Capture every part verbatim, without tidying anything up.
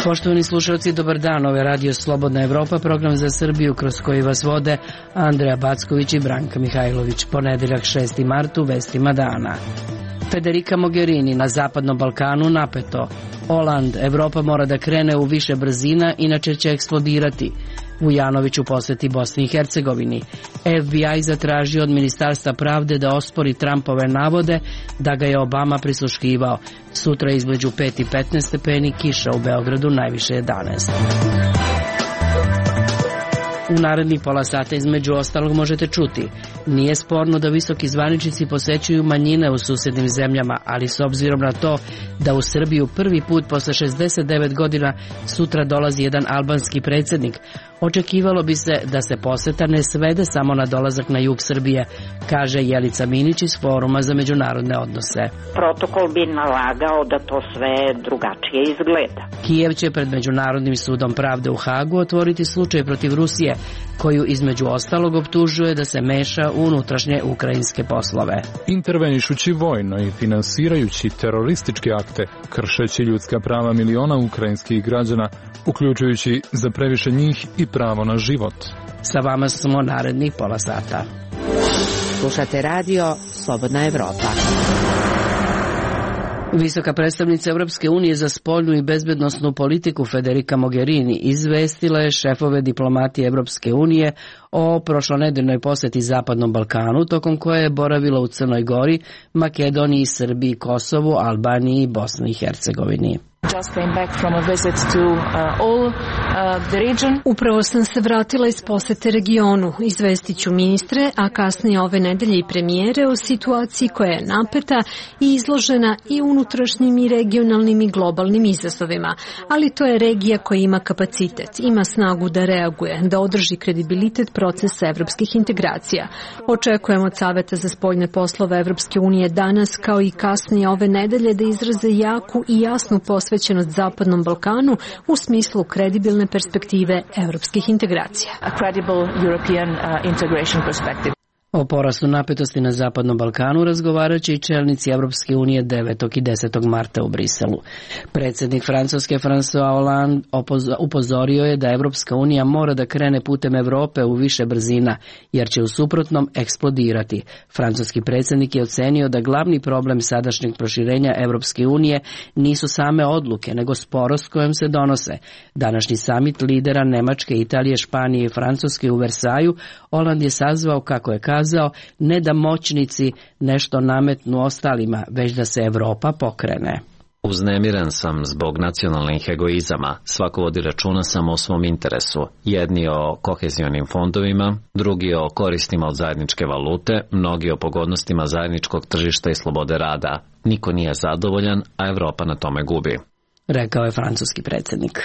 Poštovani slušalci, dobar dan. Ovo je Radio Slobodna Evropa, program za Srbiju kroz koji vas vode Andreja Backović i Branka Mihajlović. Ponedeljak šesti mart u vestima dana. Federica Mogherini, na Zapadnom Balkanu napeto. Oland, Evropa mora da krene u više brzina, inače će eksplodirati. Vujanović u poseti Bosni i Hercegovini. F B I zatražio od Ministarstva pravde da ospori Trumpove navode da ga je Obama prisluškivao. Sutra između pet i petnaest stepeni, kiša u Beogradu najviše jedanaest. U narednih pola sata između ostalog možete čuti: nije sporno da visoki zvaničnici posećuju manjine u susednim zemljama, ali s obzirom na to da u Srbiju prvi put posle šezdeset devet godina sutra dolazi jedan albanski predsjednik, očekivalo bi se da se poseta ne svede samo na dolazak na jug Srbije, kaže Jelica Minić iz Foruma za međunarodne odnose. Protokol bi nalagao da to sve drugačije izgleda. Kijev će pred Međunarodnim sudom pravde u Hagu otvoriti slučaj protiv Rusije, koju između ostalog optužuje da se meša u unutrašnje ukrajinske poslove. Intervenišući vojno i finansirajući terorističke akte, kršeći ljudska prava miliona ukrajinskih građana, uključujući za previše njih i pravo na život. Sa vama smo narednih pola sata. Slušate radio Slobodna Evropa. Visoka predstavnica Europske unije za spoljnu i bezbednosnu politiku Federica Mogherini izvestila je šefove diplomatije Europske unije o prošlonedeljnoj poseti Zapadnom Balkanu, tokom koje je boravila u Crnoj Gori, Makedoniji, Srbiji, Kosovu, Albaniji i Bosni i Hercegovini. Upravo sam se vratila iz posete regionu. Izvestit ću ministre, a kasnije ove nedelje i premijere o situaciji koja je napeta i izložena i unutrašnjim i regionalnim i globalnim izazovima. Ali to je regija koja ima kapacitet, ima snagu da reaguje, da održi kredibilitet procesa evropskih integracija. Očekujemo od Saveta za spoljne poslove Evropske unije danas, kao i kasnije ove nedelje, da izraze jaku i jasnu posvećenost Zapadnom Balkanu u smislu kredibilne perspektive evropskih integracija. O porastu napetosti na Zapadnom Balkanu razgovarat će i čelnici Evropske unije devetog i desetog marta u Briselu. Predsjednik Francuske François Hollande upozorio je da Evropska unija mora da krene putem Evrope u više brzina, jer će u suprotnom eksplodirati. Francuski predsjednik je ocenio da glavni problem sadašnjeg proširenja Evropske unije nisu same odluke, nego sporost kojom se donose. Današnji samit lidera Nemačke, Italije, Španije i Francuske u Versaju Hollande je sazvao, kako je kazao, ne da moćnici nešto nametnu ostalima, već da se Evropa pokrene. Uznemiren sam zbog nacionalnih egoizama. Svako vodi računa samo o svom interesu. Jedni o kohezionim fondovima, drugi o koristima od zajedničke valute, mnogi o pogodnostima zajedničkog tržišta i slobode rada. Niko nije zadovoljan, a Evropa na tome gubi, rekao je francuski predsjednik.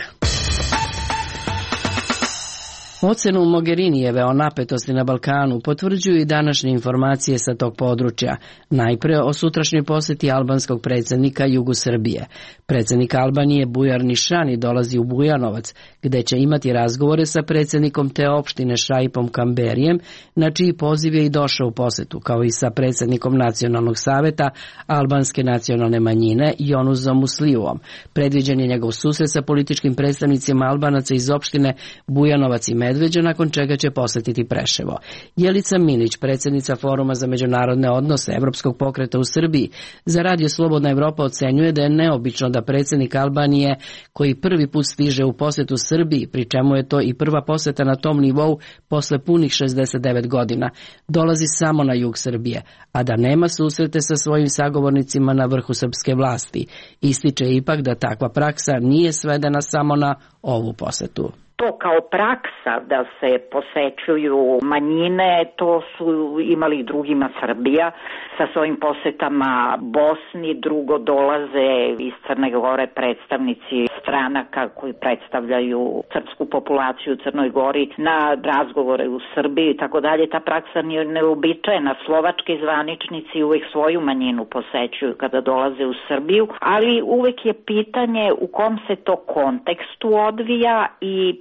Ocenu Mogherinijeve o napetosti na Balkanu potvrđuju i današnje informacije sa tog područja. Najpre o sutrašnjoj posjeti albanskog predsjednika jugu Srbije. Predsjednik Albanije Bujar Nišani dolazi u Bujanovac, gde će imati razgovore sa predsjednikom te opštine Šaipom Kamberijem, na čiji poziv je i došao u posjetu, kao i sa predsjednikom Nacionalnog saveta albanske nacionalne manjine Jonuzom Musliuom. Predviđen je njegov susret sa političkim predstavnicima Albanaca iz opštine Bujanovac i Medveđa, nakon čega će posjetiti Preševo. Jelica Minić, predsjednica Foruma za međunarodne odnose Evropskog pokreta u Srbiji, za Radio Slobodna Evropa ocenjuje da je neobično da predsjednik Albanije, koji prvi put stiže u posjetu Srbiji, pri čemu je to i prva posjeta na tom nivou posle punih šezdeset devet godina, dolazi samo na jug Srbije, a da nema susrete sa svojim sagovornicima na vrhu srpske vlasti. Ističe ipak da takva praksa nije svedena samo na ovu posjetu. To kao praksa da se posećuju manjine, to su imali i drugima Srbija sa svojim posetama Bosni. Drugo, dolaze iz Crne Gore predstavnici stranaka koji predstavljaju srpsku populaciju u Crnoj Gori na razgovore u Srbiji i tako dalje. Ta praksa nije neobičajena. Slovački zvaničnici uvek svoju manjinu posećuju kada dolaze u Srbiju, ali uvek je pitanje u kom se to kontekstu odvija i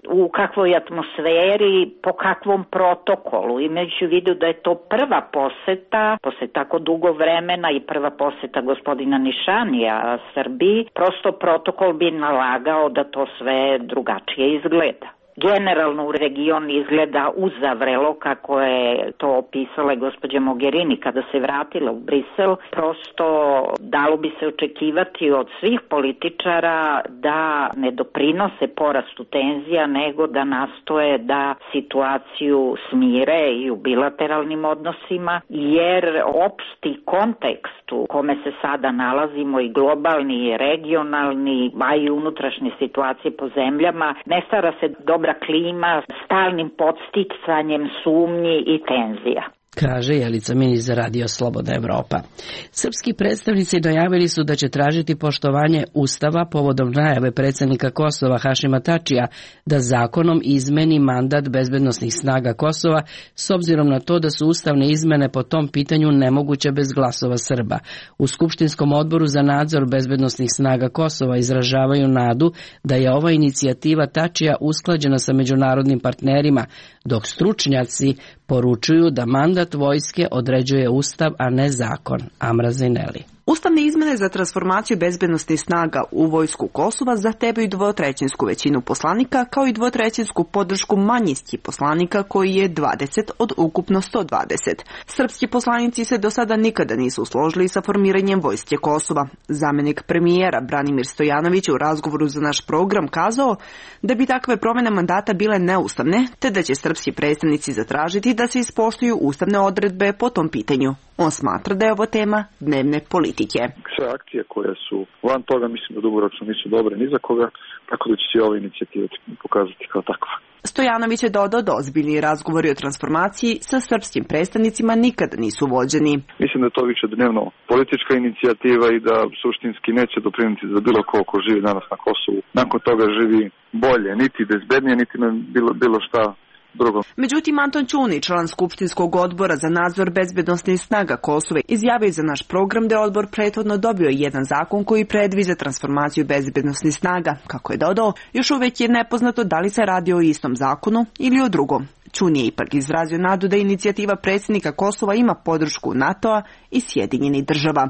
u kakvoj atmosferi, po kakvom protokolu, imajući u vidu da je to prva poseta, posle tako dugo vremena i prva poseta gospodina Nišanija Srbiji, prosto protokol bi nalagao da to sve drugačije izgleda. Generalno u region izgleda uzavrelo, kako je to opisala gospođa Mogherini kada se vratila u Brisel. Prosto dalo bi se očekivati od svih političara da ne doprinose porastu tenzija, nego da nastoje da situaciju smire i u bilateralnim odnosima, jer opšti kontekst u kome se sada nalazimo, i globalni i regionalni, a i unutrašnje situacije po zemljama, ne stara se dobra klima stalnim podsticanjem sumnji i tenzija. Kaže Jelica Minić za Radio Slobodna Evropa. Srpski predstavnici dojavili su da će tražiti poštovanje Ustava povodom najave predsjednika Kosova Hašima Tačija da zakonom izmeni mandat bezbednosnih snaga Kosova, s obzirom na to da su ustavne izmene po tom pitanju nemoguće bez glasova Srba. U Skupštinskom odboru za nadzor bezbednosnih snaga Kosova izražavaju nadu da je ova inicijativa Tačija usklađena sa međunarodnim partnerima, dok stručnjaci poručuju da mandat vojske određuje Ustav, a ne zakon. Amra Zineli. Ustavne izmene za transformaciju bezbednosnih snaga u vojsku Kosova zahtevaju dvotrećinsku većinu poslanika, kao i dvotrećinsku podršku manjinskih poslanika, koji je dvadeset od ukupno sto dvadeset. Srpski poslanici se do sada nikada nisu složili sa formiranjem vojske Kosova. Zamenik premijera Branimir Stojanović u razgovoru za naš program kazao da bi takve promjene mandata bile neustavne, te da će srpski predstavnici zatražiti da se ispoštuju ustavne odredbe po tom pitanju. On smatra da je ovo tema dnevne politike. Sve akcije koje su van toga, mislim da dugoročno nisu dobre ni za koga, tako da će se ova inicijativa pokazati kao takva. Stojanović je dodao da ozbiljni razgovori o transformaciji sa srpskim predstavnicima nikada nisu vođeni. Mislim da je to više dnevno politička inicijativa i da suštinski neće doprinijeti za bilo ko ko živi danas na Kosovu. Nakon toga živi bolje, niti bezbednije, niti na bilo, bilo šta drugo. Međutim, Anton Ćuni, član Skupštinskog odbora za nadzor bezbednosnih snaga Kosova, izjavio za naš program da je odbor prethodno dobio jedan zakon koji predviđa transformaciju bezbednosnih snaga. Kako je dodao, još uvijek je nepoznato da li se radi o istom zakonu ili o drugom. Ćuni je ipak izrazio nadu da inicijativa predsjednika Kosova ima podršku NATO-a i Sjedinjenih država.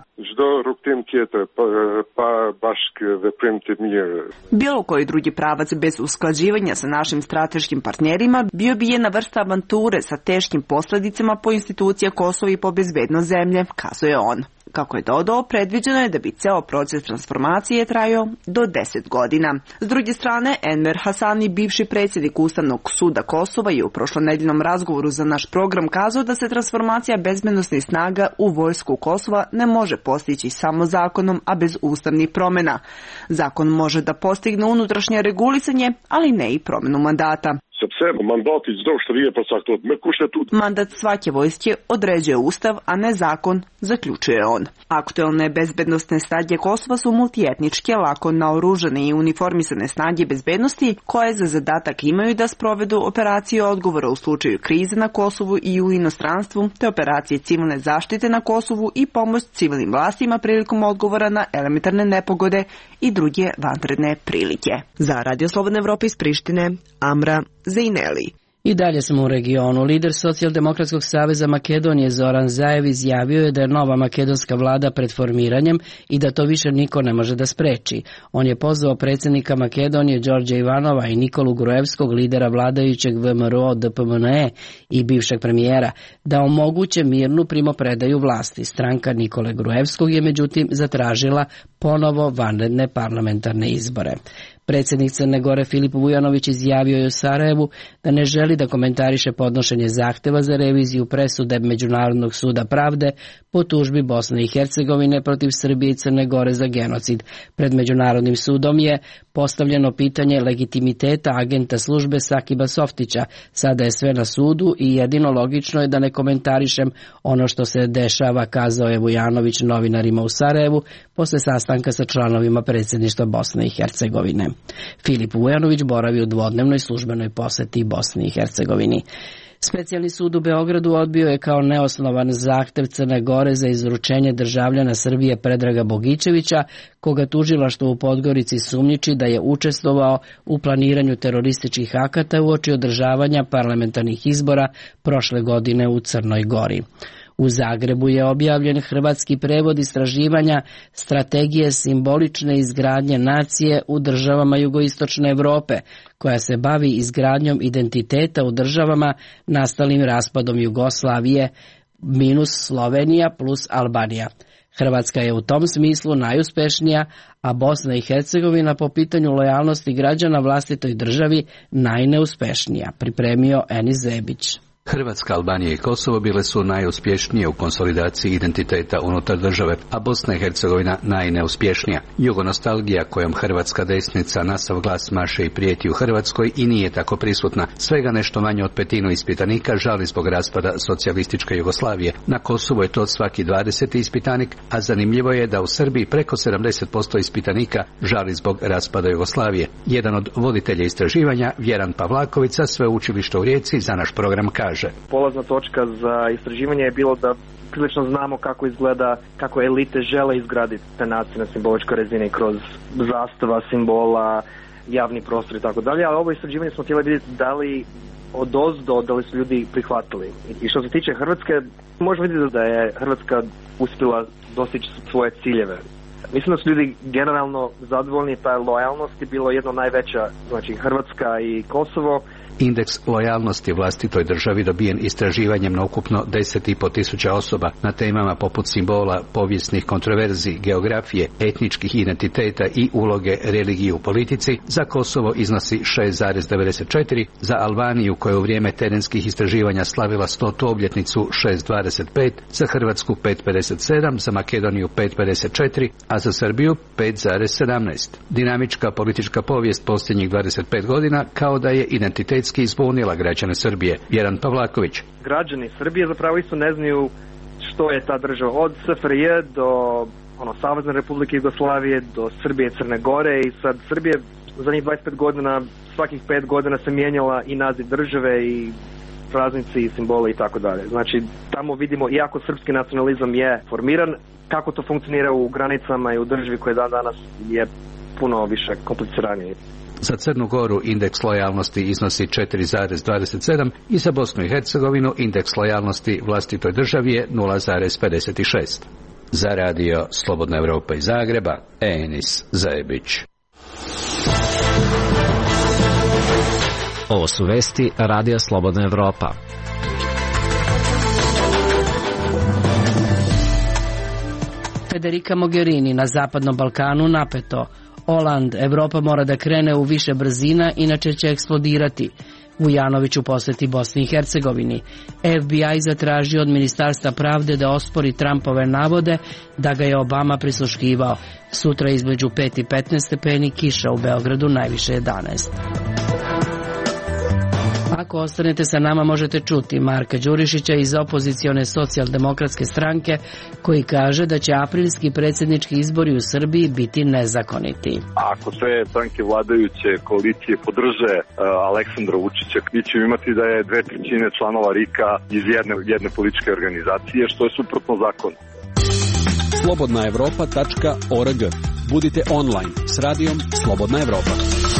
Bilo koji drugi pravac bez usklađivanja sa našim strateškim partnerima bio bi jedna vrsta avanture sa teškim posljedicama po institucija Kosova i po bezbednost zemlje, kazuje on. Kako je dodao, predviđeno je da bi ceo proces transformacije trajao do deset godina. S druge strane, Enver Hasani, bivši predsjednik Ustavnog suda Kosova, je u prošlonedeljnom razgovoru za naš program kazao da se transformacija bezbednosnih snaga u vojsku Kosova ne može postići samo zakonom, a bez ustavnih promjena. Zakon može da postigne unutrašnje regulisanje, ali ne i promjenu mandata. Mandat svake vojske određuje Ustav, a ne zakon, zaključuje on. Aktuelne bezbednostne snage Kosova su multietničke, lako naoružane i uniformisane snage bezbednosti, koje za zadatak imaju da sprovedu operacije odgovora u slučaju krize na Kosovu i u inostranstvu, te operacije civilne zaštite na Kosovu i pomoć civilnim vlastima prilikom odgovora na elementarne nepogode i druge vanredne prilike. Za Radio Slobodna Evropa iz Prištine, Amra Zineli. I dalje smo u regionu. Lider Socijaldemokratskog saveza Makedonije Zoran Zaev izjavio je da je nova makedonska vlada pred formiranjem i da to više niko ne može da spreči. On je pozvao predsjednika Makedonije Đorđa Ivanova i Nikolu Gruevskog, lidera vladajućeg V M R O D P M N E i bivšeg premijera, da omoguće mirnu primopredaju vlasti. Stranka Nikole Gruevskog je međutim zatražila ponovo vanredne parlamentarne izbore. Predsjednik Crne Gore Filip Vujanović izjavio je u Sarajevu da ne želi da komentariše podnošenje zahteva za reviziju presude Međunarodnog suda pravde po tužbi Bosne i Hercegovine protiv Srbije i Crne Gore za genocid. Pred Međunarodnim sudom je postavljeno pitanje legitimiteta agenta službe Sakiba Softića. Sada je sve na sudu i jedino logično je da ne komentarišem ono što se dešava, kazao je Vujanović novinarima u Sarajevu posle sastanka sa članovima predsjedništva Bosne i Hercegovine. Filip Vujanović boravi u dvodnevnoj službenoj poseti Bosni i Hercegovini. Specijalni sud u Beogradu odbio je kao neosnovan zahtev Crne Gore za izručenje državljana Srbije Predraga Bogićevića, koga tužilaštvo u Podgorici sumnjiči da je učestvovao u planiranju terorističkih akata uoči održavanja parlamentarnih izbora prošle godine u Crnoj Gori. U Zagrebu je objavljen hrvatski prevod istraživanja strategije simbolične izgradnje nacije u državama jugoistočne Evrope, koja se bavi izgradnjom identiteta u državama nastalim raspadom Jugoslavije minus Slovenija plus Albanija. Hrvatska je u tom smislu najuspešnija, a Bosna i Hercegovina po pitanju lojalnosti građana vlastitoj državi najneuspešnija, pripremio Enis Zebić. Hrvatska, Albanija i Kosovo bile su najuspješnije u konsolidaciji identiteta unutar države, a Bosna i Hercegovina najneuspješnija. Jugonostalgija kojom hrvatska desnica na sav glas maše i prijeti u Hrvatskoj i nije tako prisutna. Svega nešto manje od petinu ispitanika žali zbog raspada socijalističke Jugoslavije. Na Kosovu je to svaki dvadeseti ispitanik, a zanimljivo je da u Srbiji preko sedamdeset posto ispitanika žali zbog raspada Jugoslavije. Jedan od voditelja istraživanja, Vjeran Pavlaković sa Sveučilišta u Rijeci, za naš program kaže: polazna točka za istraživanje je bilo da prilično znamo kako izgleda, kako elite žele izgraditi te nacije na simboličkoj razini kroz zastava, simbola, javni prostor i tako dalje, ali ovo istraživanje smo htjeli vidjeti da li odozdo, da li su ljudi prihvatili. I što se tiče Hrvatske, možemo vidjeti da je Hrvatska uspjela dostići svoje ciljeve. Mislim da su ljudi generalno zadovoljni, ta lojalnost je bilo jedno najveća, znači Hrvatska i Kosovo. Indeks lojalnosti vlastitoj državi dobijen istraživanjem na ukupno deset i po tisuća osoba na temama poput simbola, povijesnih kontroverzi, geografije, etničkih identiteta i uloge religije u politici, za Kosovo iznosi šest zarez devedeset četiri, za Albaniju koja u vrijeme terenskih istraživanja slavila stotu obljetnicu šest zarez dvadeset pet, za Hrvatsku pet zarez pedeset sedam, za Makedoniju pet zarez pedeset četiri, a za Srbiju pet zarez sedamnaest. Dinamička politička povijest posljednjih dvadeset pet godina kao da je identitet izbunila građane Srbije. Vjeran Pavlaković. Građani Srbije zapravo isto ne znaju što je ta država, od S F R J do ono, Savezne Republike Jugoslavije do Srbije i Crne Gore, i sad Srbije za njih dvadeset pet godina, svakih pet godina se mijenjala i naziv države i praznici i simbole i tako dalje. Znači tamo vidimo, iako srpski nacionalizam je formiran, kako to funkcionira u granicama i u državi koja dan danas je puno više kompliciranije. Za Crnu Goru indeks lojalnosti iznosi četiri zarez dvadeset sedam i za Bosnu i Hercegovinu indeks lojalnosti vlastitoj državi je nula zarez pedeset šest. Za radio Slobodna Evropa iz Zagreba, Enis Zebić. Ovo su vesti Radija Slobodna Evropa. Federica Mogherini na Zapadnom Balkanu napeto. Oland, Evropa mora da krene u više brzina, inače će eksplodirati. Vujanović u poseti Bosni i Hercegovini. F B I zatražio od Ministarstva pravde da ospori Trumpove navode da ga je Obama prisluškivao. Sutra između pet i petnaest stepeni, kiša u Beogradu najviše jedanaest. Ako ostanete sa nama možete čuti Marka Đurišića iz opozicione socijaldemokratske stranke koji kaže da će aprilski predsjednički izbori u Srbiji biti nezakoniti. Ako sve stranke vladajuće koalicije podrže uh, Aleksandra Vučića, mi ćemo imati da je dve trećine članova R I K-a iz jedne, jedne političke organizacije, što je suprotno zakonu. slobodna evropa tačka org. Budite online s radijom Slobodna Evropa.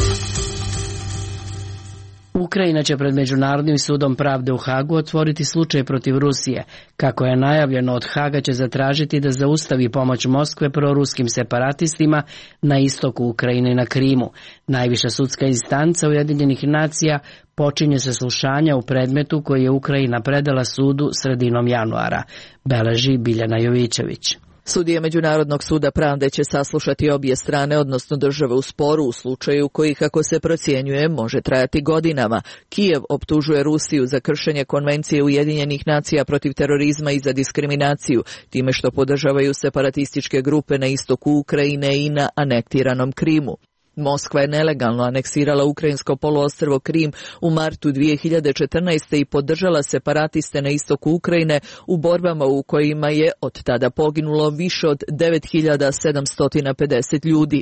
Ukrajina će pred Međunarodnim sudom pravde u Hagu otvoriti slučaj protiv Rusije. Kako je najavljeno, od Haga će zatražiti da zaustavi pomoć Moskve proruskim separatistima na istoku Ukrajine i na Krimu. Najviša sudska instanca Ujedinjenih nacija počinje se slušanja u predmetu koji je Ukrajina predala sudu sredinom januara, beleži Biljana Jovićević. Sudije Međunarodnog suda pravde će saslušati obje strane, odnosno države u sporu, u slučaju koji, kako se procjenjuje, može trajati godinama. Kijev optužuje Rusiju za kršenje konvencije Ujedinjenih nacija protiv terorizma i za diskriminaciju, time što podržavaju separatističke grupe na istoku Ukrajine i na anektiranom Krimu. Moskva je nelegalno aneksirala ukrajinsko poluostrvo Krim u martu dvije hiljade četrnaeste. i podržala separatiste na istoku Ukrajine u borbama u kojima je od tada poginulo više od devet hiljada sedamsto pedeset ljudi.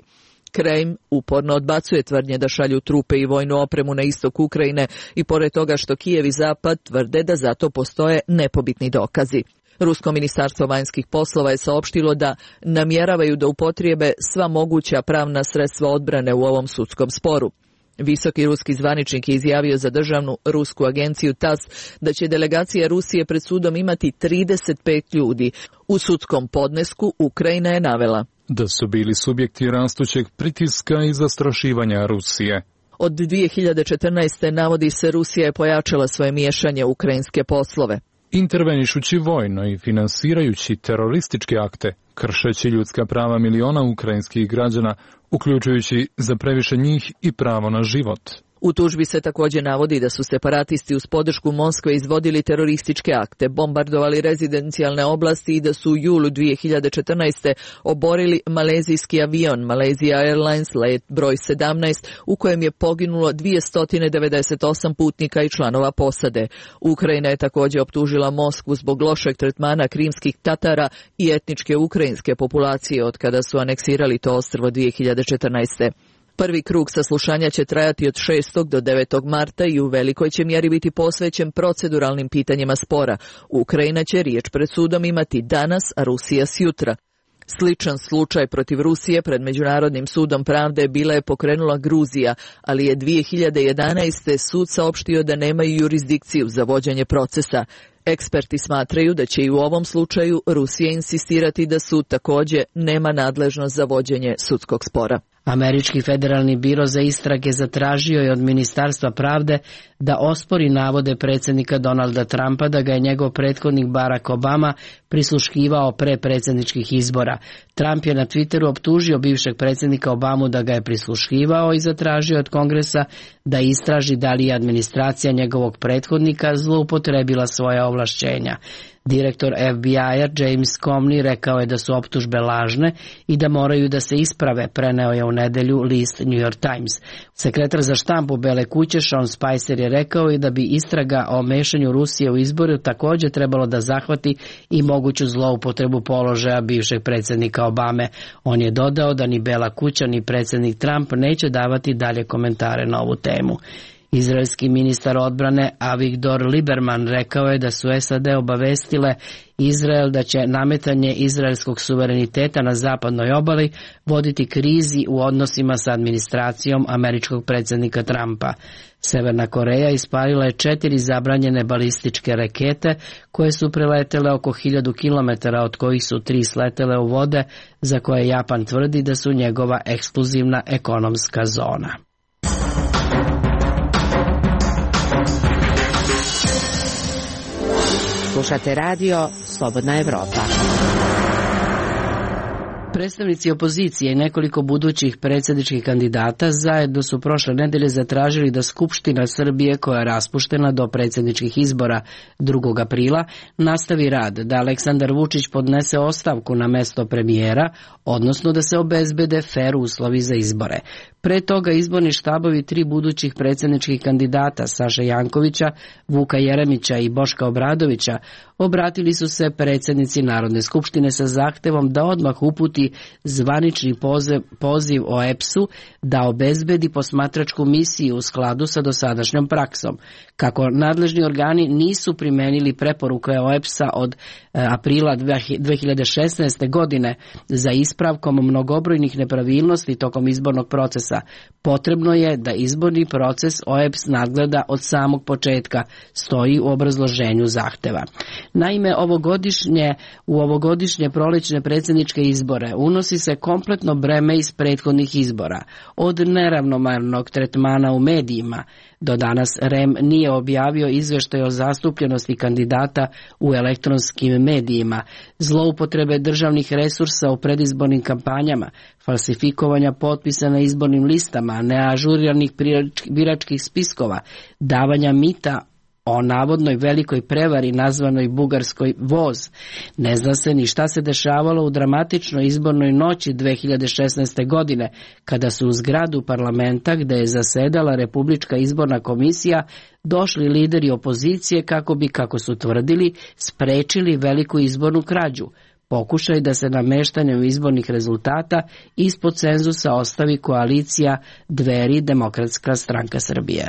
Kreml uporno odbacuje tvrdnje da šalju trupe i vojnu opremu na istok Ukrajine i pored toga što Kijev i Zapad tvrde da za to postoje nepobitni dokazi. Rusko ministarstvo vanjskih poslova je saopštilo da namjeravaju da upotrijebe sva moguća pravna sredstva odbrane u ovom sudskom sporu. Visoki ruski zvaničnik je izjavio za državnu rusku agenciju T A S da će delegacija Rusije pred sudom imati trideset pet ljudi. U sudskom podnesku Ukrajina je navela da su bili subjekti rastućeg pritiska i zastrašivanja Rusije. Od dvije hiljade četrnaeste. navodi se Rusija je pojačala svoje miješanje u ukrajinske poslove. Intervenišući vojno i finansirajući terorističke akte, kršeći ljudska prava miliona ukrajinskih građana, uključujući za previše njih i pravo na život. U tužbi se također navodi da su separatisti uz podršku Moskve izvodili terorističke akte, bombardovali rezidencijalne oblasti i da su u julu dvije hiljade četrnaeste. oborili malezijski avion Malaysia Airlines let broj sedamnaest u kojem je poginulo dvjesto devedeset osam putnika i članova posade. Ukrajina je također optužila Moskvu zbog lošeg tretmana krimskih Tatara i etničke ukrajinske populacije od kada su aneksirali to ostrvo dvije hiljade četrnaeste. Prvi krug saslušanja će trajati od šestog do devetog marta i u velikoj će mjeri biti posvećen proceduralnim pitanjima spora. Ukrajina će riječ pred sudom imati danas, a Rusija sjutra. Sličan slučaj protiv Rusije pred Međunarodnim sudom pravde bila je pokrenula Gruzija, ali je dvije hiljade jedanaeste. sud saopštio da nemaju jurisdikciju za vođenje procesa. Eksperti smatraju da će i u ovom slučaju Rusija insistirati da sud također nema nadležnost za vođenje sudskog spora. Američki federalni biro za istrage zatražio je od Ministarstva pravde da ospori navode predsjednika Donalda Trumpa da ga je njegov prethodnik Barack Obama prisluškivao pre predsjedničkih izbora. Trump je na Twitteru optužio bivšeg predsjednika Obamu da ga je prisluškivao i zatražio od Kongresa da istraži da li je administracija njegovog prethodnika zloupotrebila svoja ovlašćenja. Direktor F B I-a James Comey rekao je da su optužbe lažne i da moraju da se isprave, preneo je u nedelju list New York Times. Sekretar za štampu Bele kuće Sean Spicer je rekao i da bi istraga o mešanju Rusije u izboru također trebalo da zahvati i moguću zloupotrebu položaja bivšeg predsjednika Obame. On je dodao da ni Bela kuća ni predsjednik Trump neće davati dalje komentare na ovu temu. Izraelski ministar odbrane Avigdor Lieberman rekao je da su S A D obavestile Izrael da će nametanje izraelskog suvereniteta na zapadnoj obali voditi krizi u odnosima sa administracijom američkog predsjednika Trumpa. Severna Koreja ispalila je četiri zabranjene balističke rakete koje su preletele oko hiljadu kilometara, od kojih su tri sletele u vode za koje Japan tvrdi da su njegova ekskluzivna ekonomska zona. Slušate radio Slobodna Evropa. Predstavnici opozicije i nekoliko budućih predsjedničkih kandidata zajedno su prošle nedelje zatražili da Skupština Srbije, koja je raspuštena do predsjedničkih izbora drugog aprila, nastavi rad, da Aleksandar Vučić podnese ostavku na mesto premijera, odnosno da se obezbede fer uslovi za izbore. Pre toga izborni štabovi tri budućih predsjedničkih kandidata, Saše Jankovića, Vuka Jeremića i Boška Obradovića, obratili su se predsjednici Narodne skupštine sa zahtevom da odmah uputi zvanični poziv, poziv o E P S-u da obezbedi posmatračku misiju u skladu sa dosadašnjom praksom. Kako nadležni organi nisu primenili preporuke o E P S-a od e, aprila dvije hiljade šesnaeste. godine za ispravkom mnogobrojnih nepravilnosti tokom izbornog procesa, potrebno je da izborni proces O E P S nadgleda od samog početka, stoji u obrazloženju zahteva. Naime, ovogodišnje, u ovogodišnje prolećne predsjedničke izbore unosi se kompletno breme iz prethodnih izbora, od neravnomernog tretmana u medijima. Do danas R E M nije objavio izvještaj o zastupljenosti kandidata u elektronskim medijima, zloupotrebe državnih resursa u predizbornim kampanjama, falsifikovanja potpisa na izbornim listama, neažuriranih biračkih spiskova, davanja mita o navodnoj velikoj prevari nazvanoj Bugarskoj voz. Ne zna se ni šta se dešavalo u dramatičnoj izbornoj noći dvije hiljade šesnaeste. godine, kada su u zgradu parlamenta, gde je zasedala Republička izborna komisija, došli lideri opozicije kako bi, kako su tvrdili, sprečili veliku izbornu krađu. pokušaj da se nameštanjem izbornih rezultata ispod cenzusa ostavi koalicija Dveri Demokratska stranka Srbije.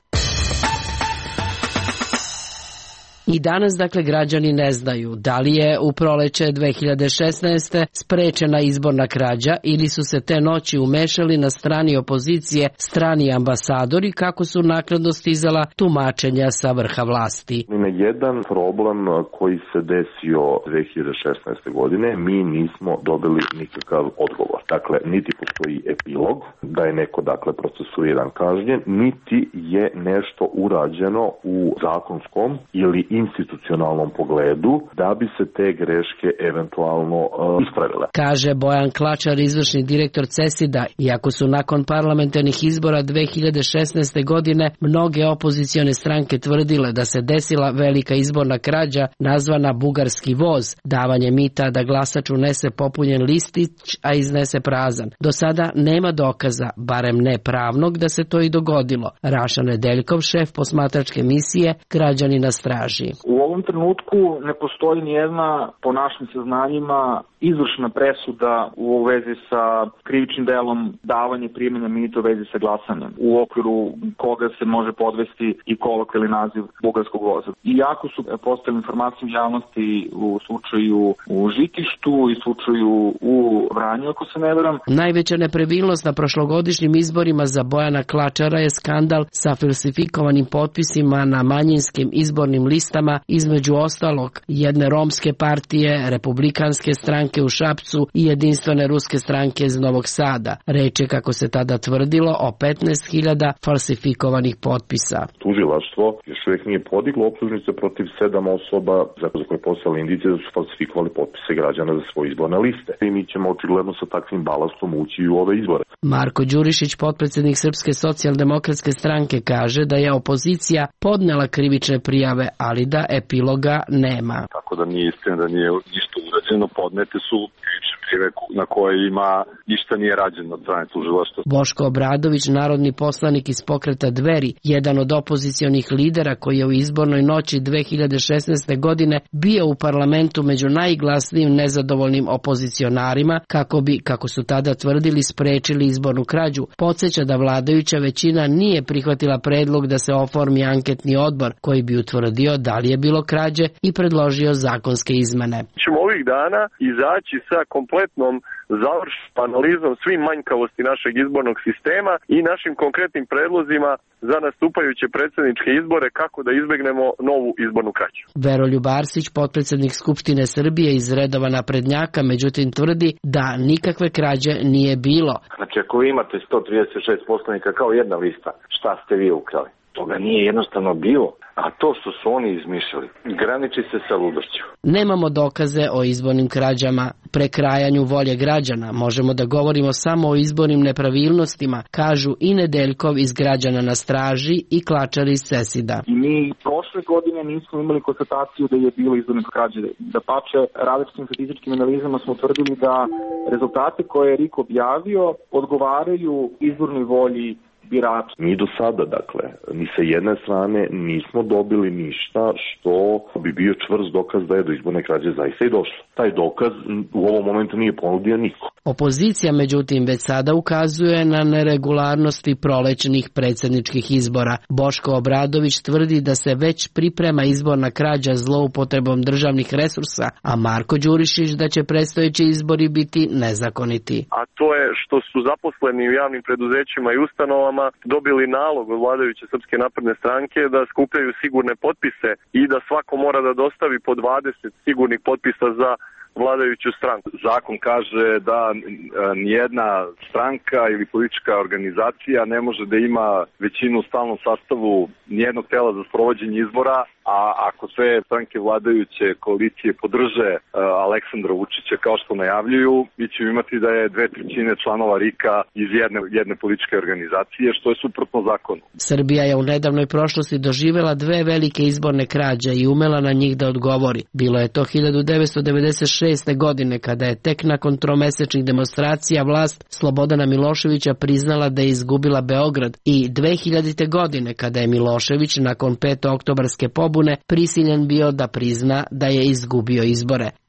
I danas, dakle, građani ne znaju da li je u proleće dve hiljade šesnaeste. sprečena izborna krađa ili su se te noći umešali na strani opozicije strani ambasadori, kako su naknadno stizala tumačenja sa vrha vlasti. Na jedan problem koji se desio dve hiljade šesnaeste. godine mi nismo dobili nikakav odgovor. Dakle, niti postoji epilog da je neko, dakle, procesuiran, kažnjen, niti je nešto urađeno u zakonskom ili institucionalnom pogledu da bi se te greške eventualno uh, ispravile. Kaže Bojan Klačar, izvršni direktor CESID-a, iako su nakon parlamentarnih izbora dve hiljade šesnaeste. godine mnoge opozicione stranke tvrdile da se desila velika izborna krađa nazvana bugarski voz, davanje mita da glasač unese popunjen listić, a iznese prazan. Do sada nema dokaza, barem ne pravnog, da se to i dogodilo. Raša Nedeljkov, šef posmatračke misije Građani na straži. U ovom trenutku ne postoji nijedna, po našim saznanjima, izvršna presuda u vezi sa krivičnim delom davanje primanja mita u vezi sa glasanjem, u okviru koga se može podvesti i kolokvijalni naziv bugarskog voza. Iako su postojale informacije u javnosti u slučaju u Žitištu i slučaju u Vranju, ako se ne veram. Najveća nepravilnost na prošlogodišnjim izborima za Bojana Klačara je skandal sa falsifikovanim potpisima na manjinskim izbornim listama, između ostalog jedne romske partije, republikanske stranke u Šapcu i jedinstvene ruske stranke iz Novog Sada. Reč je, kako se tada tvrdilo, o petnaest hiljada falsifikovanih potpisa. Tužilaštvo još uvijek nije podiglo optužnice protiv sedam osoba za koje poslali indicije da su falsifikovali potpise građana za svoje izborne liste. I mi ćemo očigledno sa takvim balastom ući u ove izbore. Marko Đurišić, potpredsjednik Srpske socijaldemokratske stranke, kaže da je opozicija podnela krivične prijave, ali da epiloga nema. Tako da nije istina da nije ništa urađeno, podnete su krivične prijave na koje ima ništa nije rađeno od strane tužilaštva. Boško Obradović, narodni poslanik iz pokreta Dveri, jedan od opozicionih lidera koji je u izbornoj noći dve hiljade šesnaeste. godine bio u parlamentu među najglasnijim nezadovoljnim opozicionarima kako bi, kako su tada tvrdili, sprečili izbornu krađu, podsjeća da vladajuća većina nije prihvatila predlog da se oformi anketni odbor koji bi utvrdio da li je bilo krađe i predložio zakonske izmene. Ćemo ovih dana izaći sa kompletnom završnom analizom svim manjkavosti našeg izbornog sistema i našim konkretnim predlozima za nastupajuće predsjedničke izbore kako da izbegnemo novu izbornu krađu. Veroljub Arsić, potpredsjednik Skupštine Srbije iz redova naprednjaka, međutim tvrdi da nikakve krađe nije bilo. Znači, ako vi imate sto trideset šest poslanika kao jedna lista, šta ste vi ukrali? Toga nije jednostavno bilo, a to što su oni izmišljali graniči se sa ludošću. Nemamo dokaze o izbornim krađama, prekrajanju volje građana. Možemo da govorimo samo o izbornim nepravilnostima, kažu i Nedeljkov iz Građana na straži i Klačar iz CESID-a. I mi prošle godine nismo imali konstataciju da je bilo izbornih krađe. Da pače, različitim statističkim analizama smo utvrdili da rezultate koje je R I K objavio odgovaraju izbornoj volji birača. Mi do sada, dakle, ni sa jedne strane nismo dobili ništa što bi bio čvrst dokaz da je do izborne krađe zaista i došlo. Taj dokaz u ovom momentu nije ponudio niko. Opozicija, međutim, već sada ukazuje na neregularnosti prolećnih predsjedničkih izbora. Boško Obradović tvrdi da se već priprema izborna krađa zloupotrebom državnih resursa, a Marko Đurišić da će predstojeći izbori biti nezakoniti. A to je što su zaposleni u javnim preduzećima i ustanovama dobili nalog od vladajuće Srpske napredne stranke da skupljaju sigurne potpise i da svako mora da dostavi po dvadeset sigurnih potpisa za vladajuću stranku. Zakon kaže da nijedna stranka ili politička organizacija ne može da ima većinu u stalnom sastavu nijednog tela za sprovođenje izbora, a ako sve stranke vladajuće koalicije podrže Aleksandra Vučića kao što najavljuju, mi ćemo imati da je dve trećine članova R I K-a iz jedne, jedne političke organizacije, što je suprotno zakonu. Srbija je u nedavnoj prošlosti doživjela dve velike izborne krađe i umela na njih da odgovori. Bilo je to hiljadu devetsto devedeset šeste. godine kada je tek nakon tromesečnih demonstracija vlast Slobodana Miloševića priznala da je izgubila Beograd i dve hiljadite. godine kada je Milošević nakon petooktobarske pobune prisiljen bio da prizna da je izgubio izbore.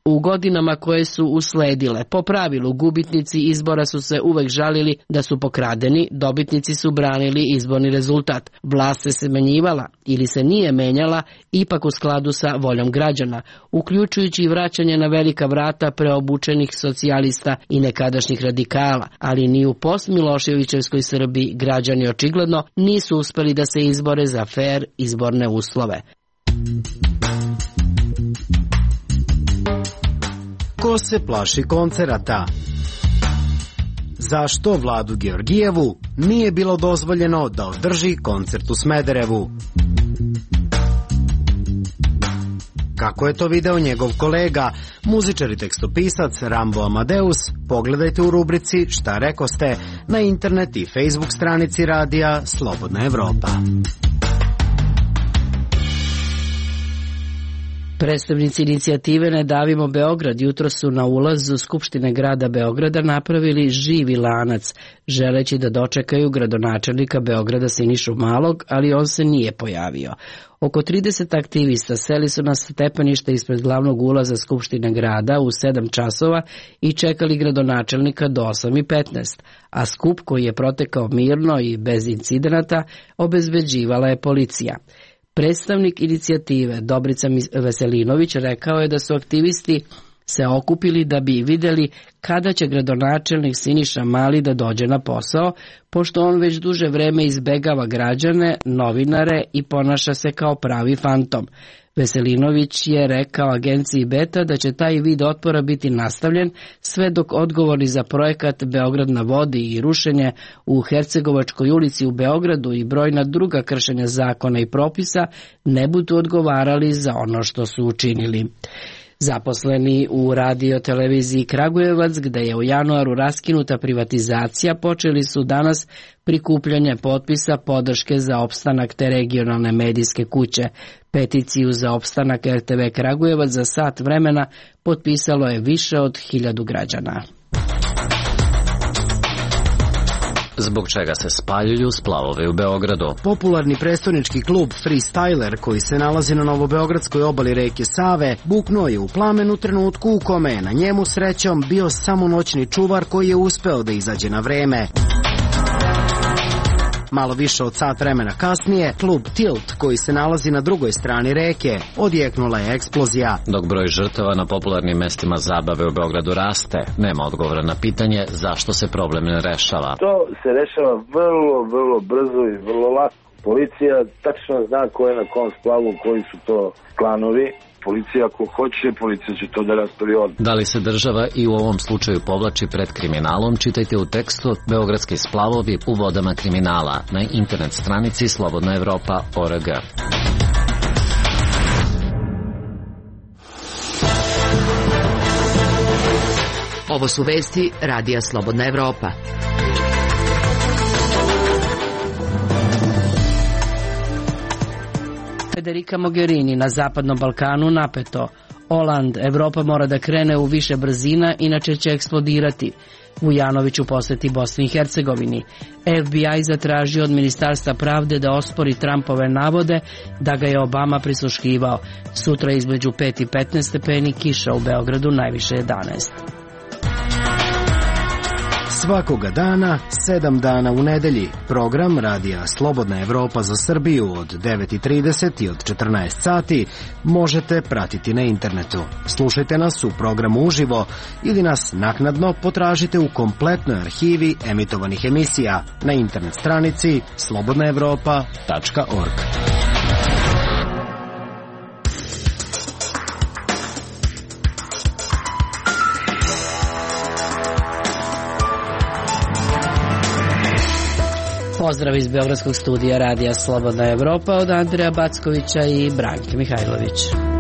U godinama koje su usledile, po pravilu gubitnici izbora su se uvek žalili da su pokradeni, dobitnici su branili izborni rezultat. Vlast se smenjivala ili se nije menjala, ipak u skladu sa voljom građana, uključujući i vraćanje na velika vrata preobučenih socijalista i nekadašnjih radikala, ali ni u post-Miloševićevskoj Srbiji građani očigledno nisu uspeli da se izbore za fer izborne uslove. Ko se plaši koncerata? Zašto Vladu Georgijevu nije bilo dozvoljeno da održi koncert u Smederevu? Kako je to video njegov kolega, muzičar i tekstopisac Rambo Amadeus, pogledajte u rubrici Šta rekoste na internet i Facebook stranici radija Slobodna Evropa. Predstavnici inicijative Ne davimo Beograd jutro su na ulazu Skupštine grada Beograda napravili živi lanac, želeći da dočekaju gradonačelnika Beograda Sinišu Malog, ali on se nije pojavio. Oko trideset aktivista seli su na stepenište ispred glavnog ulaza Skupštine grada u sedam časova i čekali gradonačelnika do osam i petnaest, a skup koji je protekao mirno i bez incidenata obezbeđivala je policija. Predstavnik inicijative Dobrica Veselinović rekao je da su aktivisti se okupili da bi videli kada će gradonačelnik Siniša Mali da dođe na posao, pošto on već duže vreme izbegava građane, novinare i ponaša se kao pravi fantom. Veselinović je rekao agenciji Beta da će taj vid otpora biti nastavljen sve dok odgovorni za projekat Beograd na vodi i rušenje u Hercegovačkoj ulici u Beogradu i brojna druga kršenja zakona i propisa ne budu odgovarali za ono što su učinili. Zaposleni u radio televiziji Kragujevac, gde je u januaru raskinuta privatizacija, počeli su danas prikupljanje potpisa podrške za opstanak te regionalne medijske kuće. Peticiju za opstanak er te ve Kragujevac za sat vremena potpisalo je više od hiljadu građana. Zbog čega se spaljuju splavovi u Beogradu? Popularni prestonički klub Freestyler, koji se nalazi na novobeogradskoj obali reke Save, buknuo je u plamen u trenutku u kome je na njemu srećom bio samo noćni čuvar koji je uspeo da izađe na vreme. Malo više od sat vremena kasnije, klub Tilt, koji se nalazi na drugoj strani reke, odjeknula je eksplozija. Dok broj žrtava na popularnim mestima zabave u Beogradu raste, nema odgovora na pitanje zašto se problem ne rešava. To se rešava vrlo, vrlo brzo i vrlo lako. Policija tačno zna ko je na kom splavu, koji su to klanovi. Policija ako hoće, policija će to da raspravi odmah. Da li se država i u ovom slučaju povlači pred kriminalom, čitajte u tekstu Beogradski splavovi u vodama kriminala na internet stranici slobodna evropa tačka org. Ovo su vesti Radija Slobodna Evropa. Federica Mogherini na Zapadnom Balkanu napeto. Oland, Evropa mora da krene u više brzina, inače će eksplodirati. Vujanović u poseti Bosni i Hercegovini. ef bi aj zatražio od Ministarstva pravde da ospori Trumpove navode da ga je Obama prisluškivao. Sutra između pet i petnaest stepeni, kiša u Beogradu najviše jedanaest. Svakoga dana, sedam dana u nedelji, program Radija Slobodna Evropa za Srbiju od devet i trideset i od četrnaest sati možete pratiti na internetu. Slušajte nas u programu uživo ili nas naknadno potražite u kompletnoj arhivi emitovanih emisija na internet stranici slobodna evropa tačka org. Pozdrav iz Beogradskog studija Radija Slobodna Evropa od Andreja Backovića i Branke Mihajlović.